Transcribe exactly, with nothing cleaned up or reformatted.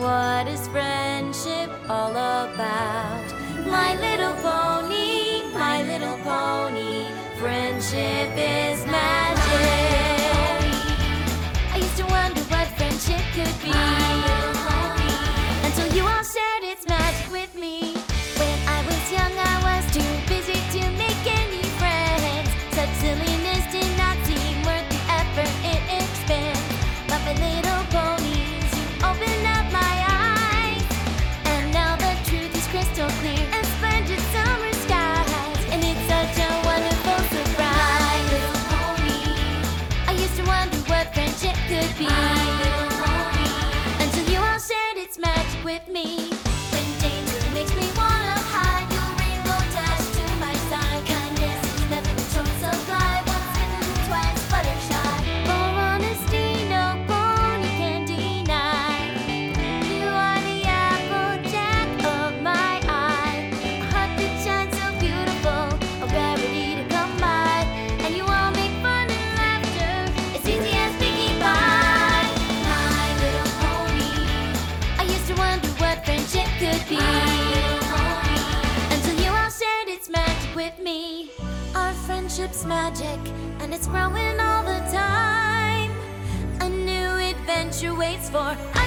What is friendship all about? My little pony, my little pony, friendship is magic. I used to wonder what friendship could be, until you all shared its magic with me. When I was young, I was too busy to make any friends. Such silliness did not seem worth the effort it expends. But my little ponies, you opened up my eyes, and now the truth is crystal clear and splendid summer skies, and it's such a wonderful surprise. My little pony, I used to wonder what friendship could be, until you all shared its magic with me. When danger makes me wanna hide, your rainbow dash to my side. Kindness is never in short supply. Once bitten, twice fluttershy. For honesty, no pony can deny. You are the applejack of my eye, a heart that shines so beautiful, a rarity to come by. And you all make fun and laughter as easy as piggy pie. My little pony, I used to wonder what friendship could be, until you all shared its magic with me. Our friendship's magic, and it's growing all the time. A new adventure waits for